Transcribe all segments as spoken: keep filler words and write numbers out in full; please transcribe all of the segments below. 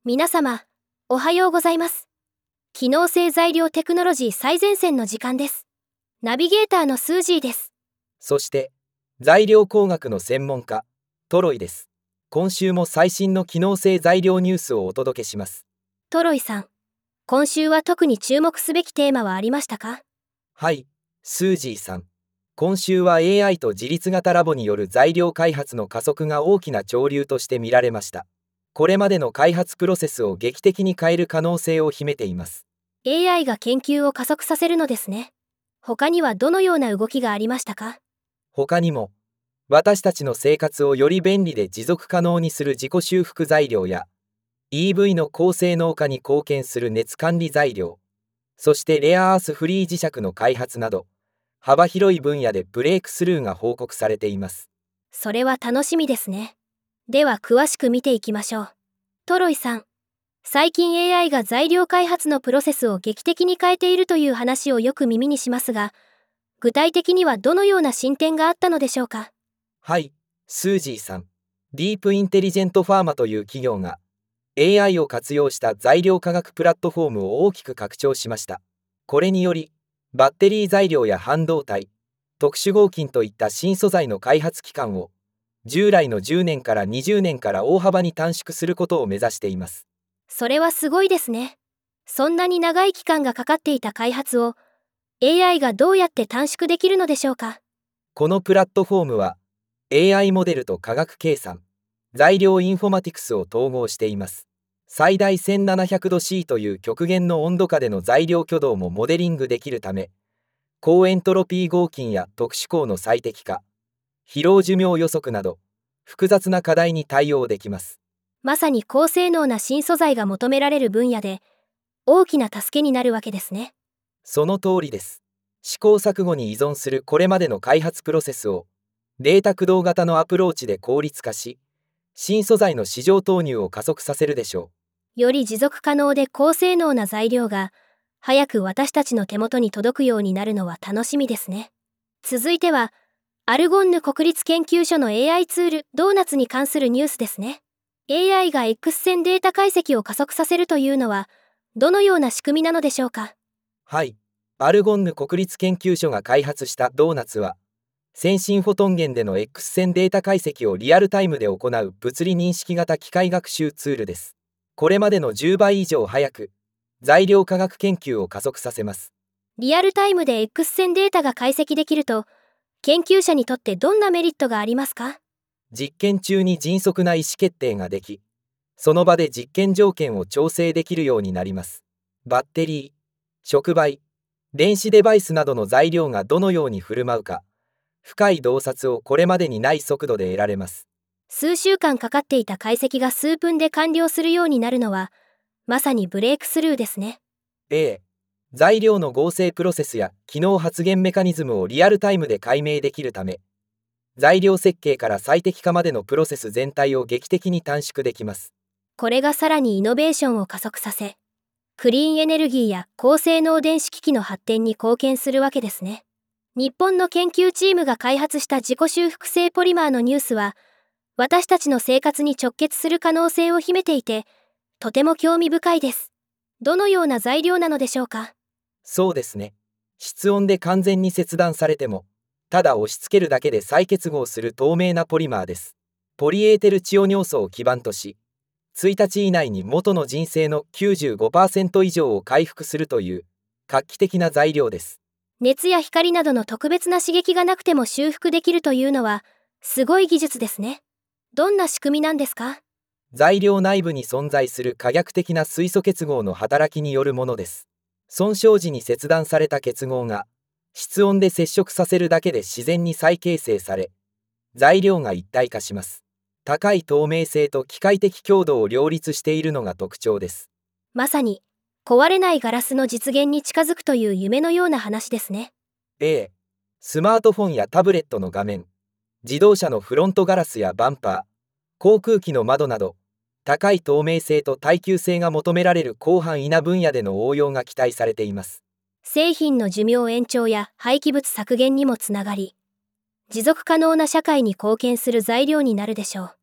皆様、おはようございます。機能性材料テクノロジー最前線の時間です。ナビゲーターのスージーです。 そして、材料工学の専門家、トロイです。今週も最新の機能性材料ニュースをお届けします。 トロイさん、今週は特に注目すべきテーマはありましたか？ はい、スージーさん。今週は エーアイ と自律型ラボによる材料開発の加速が大きな潮流として見られました。これまでの開発プロセスを劇的に変える可能性を秘めています。 エーアイ が研究を加速させるのですね。他にはどのような動きがありましたか？ 他にも、私たちの生活をより便利で持続可能にする自己修復材料や、イーブイ の高性能化に貢献する熱管理材料、そしてレアアースフリー磁石の開発など、幅広い分野でブレイクスルーが報告されています。 それは楽しみですね。では詳しく見ていきましょう。トロイさん、最近 エーアイ が材料開発のプロセスを劇的に変えているという話をよく耳にしますが、具体的にはどのような進展があったのでしょうか？ はい、スージーさん。ディープインテリジェントファーマという企業が エーアイ を活用した材料科学プラットフォームを大きく拡張しました。これにより、バッテリー材料や半導体、特殊合金といった新素材の開発期間を従来のじゅうねんからにじゅうねんから大幅に短縮することを目指しています。 それはすごいですね。そんなに長い期間がかかっていた開発を エーアイ がどうやって短縮できるのでしょうか？ このプラットフォームは エーアイ モデルと化学計算、材料インフォマティクスを統合しています。最大せんななひゃくど C という極限の温度下での材料挙動もモデリングできるため、高エントロピー合金や特殊鋼の最適化、疲労寿命予測など複雑な課題に対応できます。 まさに高性能な新素材が求められる分野で大きな助けになるわけですね。 その通りです。試行錯誤に依存するこれまでの開発プロセスをデータ駆動型のアプローチで効率化し、新素材の市場投入を加速させるでしょう。より持続可能で高性能な材料が早く私たちの手元に届くようになるのは楽しみですね。続いては、アルゴンヌ国立研究所の エーアイ ツールドーナツに関するニュースですね。エーアイ が X 線データ解析を加速させるというのはどのような仕組みなのでしょうか？ はい、アルゴンヌ国立研究所が開発したドーナツは、先進フォトン源での X 線データ解析をリアルタイムで行う物理認識型機械学習ツールです。これまでのじゅうばい以上早く、材料科学研究を加速させます。 リアルタイムで X 線データが解析できると、研究者にとってどんなメリットがありますか？ 実験中に迅速な意思決定ができ、その場で実験条件を調整できるようになります。バッテリー、触媒、電子デバイスなどの材料がどのように振る舞うか、深い洞察をこれまでにない速度で得られます。 数週間かかっていた解析が数分で完了するようになるのは、まさにブレイクスルーですね。 ええ、材料の合成プロセスや機能発現メカニズムをリアルタイムで解明できるため、材料設計から最適化までのプロセス全体を劇的に短縮できます。 これがさらにイノベーションを加速させ、クリーンエネルギーや高性能電子機器の発展に貢献するわけですね。日本の研究チームが開発した自己修復性ポリマーのニュースは、私たちの生活に直結する可能性を秘めていて、とても興味深いです。どのような材料なのでしょうか？ そうですね。室温で完全に切断されても、ただ押し付けるだけで再結合する透明なポリマーです。ポリエーテルチオ尿素を基板とし、いちにち以内に元の人生の きゅうじゅうごパーセント 以上を回復するという画期的な材料です。 熱や光などの特別な刺激がなくても修復できるというのはすごい技術ですね。どんな仕組みなんですか？ 材料内部に存在する可逆的な水素結合の働きによるものです。損傷時に切断された結合が室温で接触させるだけで自然に再形成され、材料が一体化します。高い透明性と機械的強度を両立しているのが特徴です。 まさに壊れないガラスの実現に近づくという夢のような話ですね。 ええ、スマートフォンやタブレットの画面、自動車のフロントガラスやバンパー、航空機の窓など、高い透明性と耐久性が求められる広範囲な分野での応用が期待されています。 製品の寿命延長や廃棄物削減にもつながり、持続可能な社会に貢献する材料になるでしょう。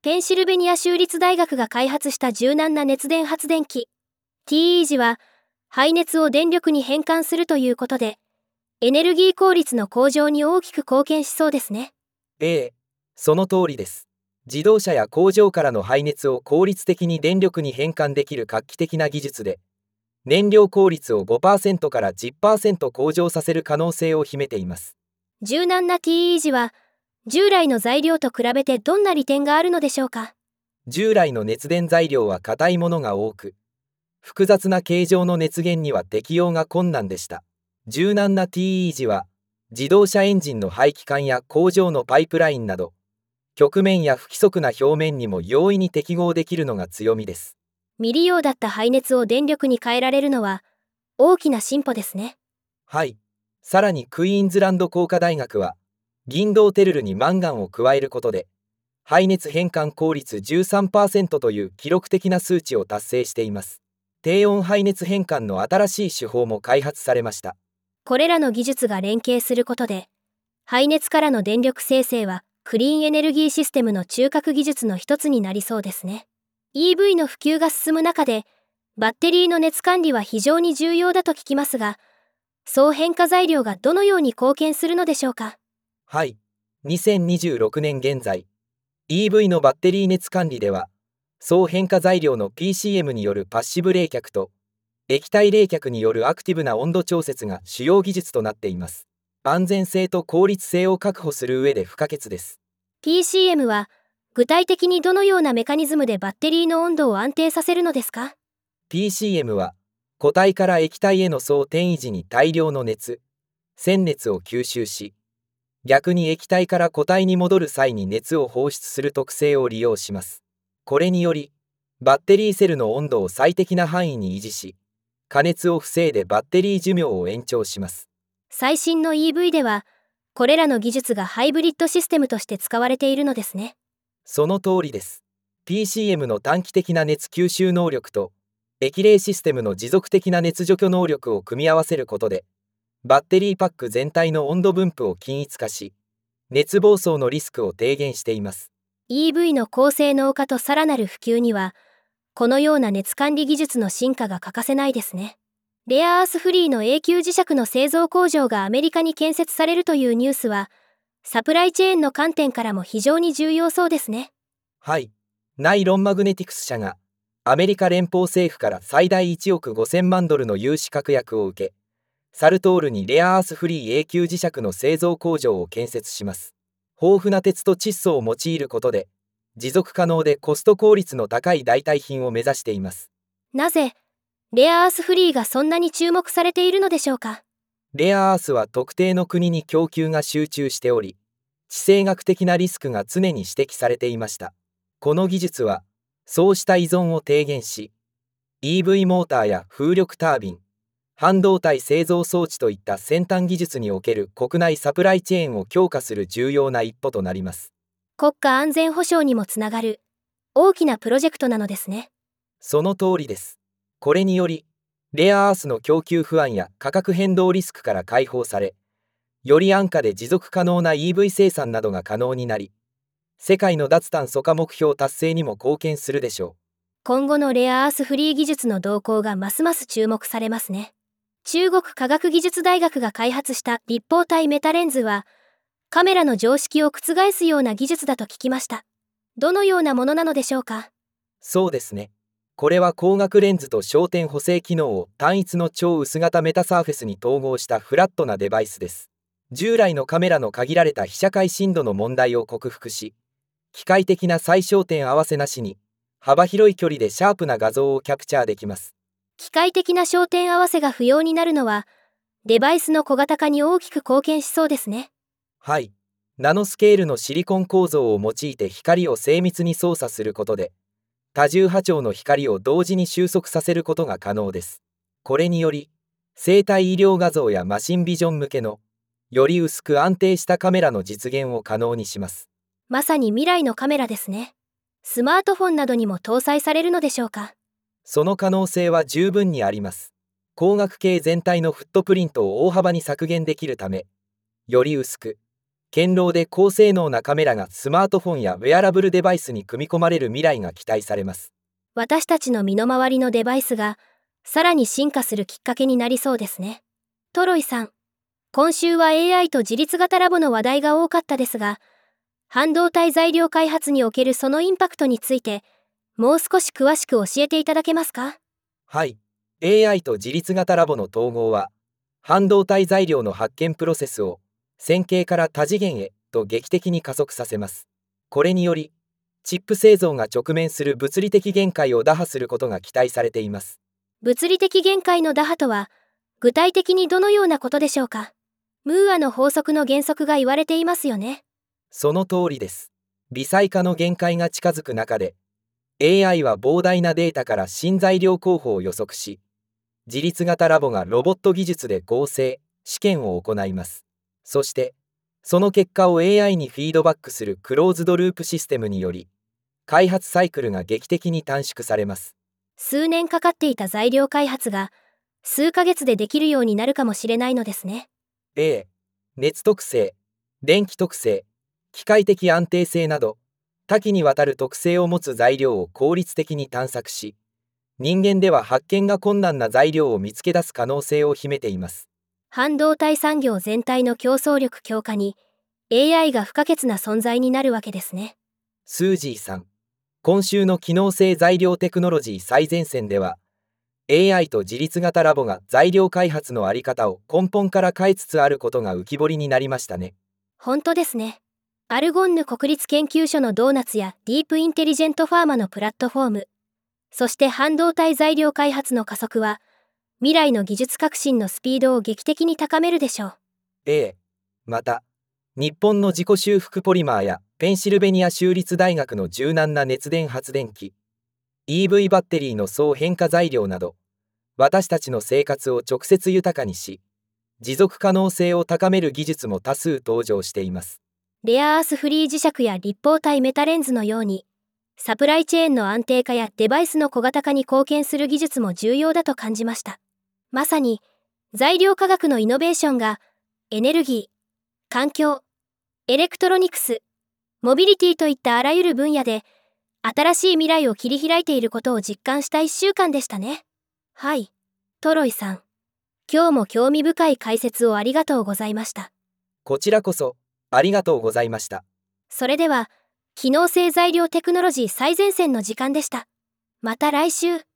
ペンシルベニア州立大学が開発した柔軟な熱電発電機 ティーイージは、排熱を電力に変換するということで、エネルギー効率の向上に大きく貢献しそうですね。 ええ、その通りです。自動車や工場からの排熱を効率的に電力に変換できる画期的な技術で、燃料効率を ごパーセント から じゅっパーセント 向上させる可能性を秘めています。 柔軟な ティーイージは、従来の材料と比べてどんな利点があるのでしょうか。 従来の熱電材料は硬いものが多く、複雑な形状の熱源には適用が困難でした。柔軟な ティーイージは、自動車エンジンの排気管や工場のパイプラインなど、曲面や不規則な表面にも容易に適合できるのが強みです。 未利用だった排熱を電力に変えられるのは、大きな進歩ですね。 はい。さらにクイーンズランド工科大学は、銀銅テルルにマンガンを加えることで、排熱変換効率 じゅうさんパーセント という記録的な数値を達成しています。低温排熱変換の新しい手法も開発されました。 これらの技術が連携することで、排熱からの電力生成はクリーンエネルギーシステムの中核技術の一つになりそうですね。イーブイ の普及が進む中で、バッテリーの熱管理は非常に重要だと聞きますが、総変化材料がどのように貢献するのでしょうか。 はい。にせんにじゅうろくねん現在、イーブイ のバッテリー熱管理では、総変化材料の ピーシーエム によるパッシブ冷却と、液体冷却によるアクティブな温度調節が主要技術となっています。安全性と効率性を確保する上で不可欠です。 ピーシーエム は、具体的にどのようなメカニズムでバッテリーの温度を安定させるのですか？ ピーシーエム は、固体から液体への総転移時に大量の熱、鮮熱を吸収し、逆に液体から固体に戻る際に熱を放出する特性を利用します。これにより、バッテリーセルの温度を最適な範囲に維持し、過熱を防いでバッテリー寿命を延長します。 最新の イーブイ では、これらの技術がハイブリッドシステムとして使われているのですね。 その通りです。ピーシーエム の短期的な熱吸収能力と、液冷システムの持続的な熱除去能力を組み合わせることで、バッテリーパック全体の温度分布を均一化し、熱暴走のリスクを低減しています。 イーブイ の高性能化とさらなる普及には、このような熱管理技術の進化が欠かせないですね。レアアースフリーの永久磁石の製造工場がアメリカに建設されるというニュースは、サプライチェーンの観点からも非常に重要そうですね。 はい。ナイロンマグネティクス社が、アメリカ連邦政府から最大いちおくごせんまんドルの融資確約を受け、サルトールにレアアースフリー永久磁石の製造工場を建設します。豊富な鉄と窒素を用いることで、持続可能でコスト効率の高い代替品を目指しています。 なぜ、レアアースフリーがそんなに注目されているのでしょうか。 レアアースは特定の国に供給が集中しており、地政学的なリスクが常に指摘されていました。この技術は、そうした依存を低減し、イーブイ モーターや風力タービン、半導体製造装置といった先端技術における国内サプライチェーンを強化する重要な一歩となります。 国家安全保障にもつながる大きなプロジェクトなのですね。 その通りです。これにより、レアアースの供給不安や価格変動リスクから解放され、より安価で持続可能な イーブイ 生産などが可能になり、世界の脱炭素化目標達成にも貢献するでしょう。 今後のレアアースフリー技術の動向がますます注目されますね。中国科学技術大学が開発した立方体メタレンズは、カメラの常識を覆すような技術だと聞きました。どのようなものなのでしょうか。 そうですね。これは光学レンズと焦点補正機能を単一の超薄型メタサーフェスに統合したフラットなデバイスです。従来のカメラの限られた被写界深度の問題を克服し、機械的な再焦点合わせなしに、幅広い距離でシャープな画像をキャプチャーできます。 機械的な焦点合わせが不要になるのは、デバイスの小型化に大きく貢献しそうですね。 はい。ナノスケールのシリコン構造を用いて光を精密に操作することで、多重波長の光を同時に収束させることが可能です。これにより、生体医療画像やマシンビジョン向けの、より薄く安定したカメラの実現を可能にします。 まさに未来のカメラですね。スマートフォンなどにも搭載されるのでしょうか。 その可能性は十分にあります。光学系全体のフットプリントを大幅に削減できるため、より薄く、 堅牢で高性能なカメラがスマートフォンやウェアラブルデバイスに組み込まれる未来が期待されます。 私たちの身の回りのデバイスがさらに進化するきっかけになりそうですね。トロイさん、今週は エーアイ と自律型ラボの話題が多かったですが、半導体材料開発におけるそのインパクトについて、もう少し詳しく教えていただけますか？ はい。エーアイ と自律型ラボの統合は、半導体材料の発見プロセスを線形から多次元へと劇的に加速させます。これにより、チップ製造が直面する物理的限界を打破することが期待されています。 物理的限界の打破とは、具体的にどのようなことでしょうか？ムーアの法則の原則が言われていますよね。 その通りです。微細化の限界が近づく中で、エーアイ は膨大なデータから新材料候補を予測し、自律型ラボがロボット技術で合成、試験を行います。そして、その結果を エーアイ にフィードバックするクローズドループシステムにより、開発サイクルが劇的に短縮されます。 数年かかっていた材料開発が、数ヶ月でできるようになるかもしれないのですね。 ええ、熱特性、電気特性、機械的安定性など、多岐にわたる特性を持つ材料を効率的に探索し、人間では発見が困難な材料を見つけ出す可能性を秘めています。 半導体産業全体の競争力強化に エーアイ が不可欠な存在になるわけですね。 スージーさん、今週の機能性材料テクノロジー最前線では、エーアイ と自律型ラボが材料開発の在り方を根本から変えつつあることが浮き彫りになりましたね。 本当ですね。アルゴンヌ国立研究所のドーナツやディープインテリジェントファーマのプラットフォーム、そして半導体材料開発の加速は、未来の技術革新のスピードを劇的に高めるでしょう。 ええ、また、日本の自己修復ポリマーやペンシルベニア州立大学の柔軟な熱電発電機、イーブイ バッテリーの総変化材料など、私たちの生活を直接豊かにし、持続可能性を高める技術も多数登場しています。 レアアースフリー磁石や立方体メタレンズのように、サプライチェーンの安定化やデバイスの小型化に貢献する技術も重要だと感じました。まさに、材料科学のイノベーションが、エネルギー、環境、エレクトロニクス、モビリティといったあらゆる分野で、新しい未来を切り開いていることを実感したいっしゅうかんでしたね。はい、トロイさん。今日も興味深い解説をありがとうございました。 こちらこそ、ありがとうございました。 それでは、機能性材料テクノロジー最前線の時間でした。また来週。